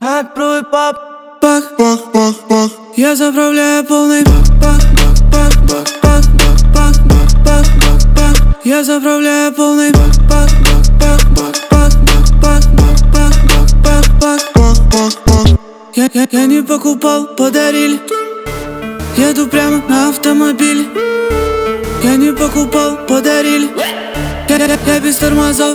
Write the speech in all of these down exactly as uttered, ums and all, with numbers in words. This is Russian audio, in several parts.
Открой пап. Бах, бах, бах, бах. Я заправляю полный бак, бак, бак, бак, бак, бак, бак, бак, бак, бак. Я заправляю полный бак, бак, бак, бак, бак, бак, бак, бак, бак, бак, бак, Бах, бах, бах. Я, я, я не покупал, подарили. Еду прямо на автомобиле. Я не покупал, подарили. Я, я, я без тормозов.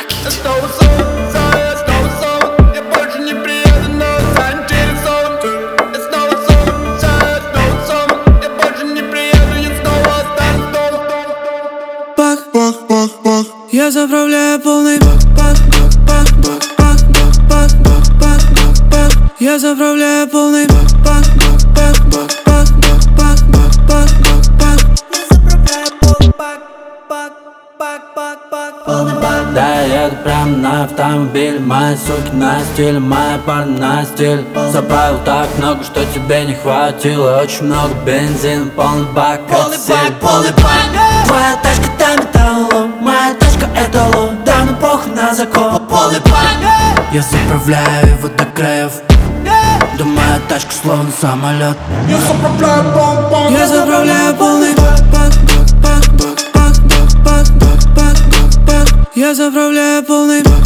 Бах, Бах, бах, бах. я заправляю полный бак, бак, бак, бак, бак, бак, бак, бак, бак, бак. Я заправляю полный бак, бак, бак, бак, бак, бак, бак, бак, бак, бак. Я заправляю полный бак, бак, бак, бак, бак, полный бак. Да, я еду прям на автомобиль. Мои суки на стиль, мои парни на стиль. Заправил так много, что тебе не хватило. Очень много бензина, полный бак, Полный это бак, силь. полный бак. Твоя тачка там металлолом, моя тачка это ло. Да ну похуй на закон. Полный бак. Я заправляю его до краев. Да моя тачка словно самолет. Я заправляю пол, пол. Я заправляю полный бак, бак, бак, бак, бак, бак, бак, бак, бак, бак. Я заправляю полный бак.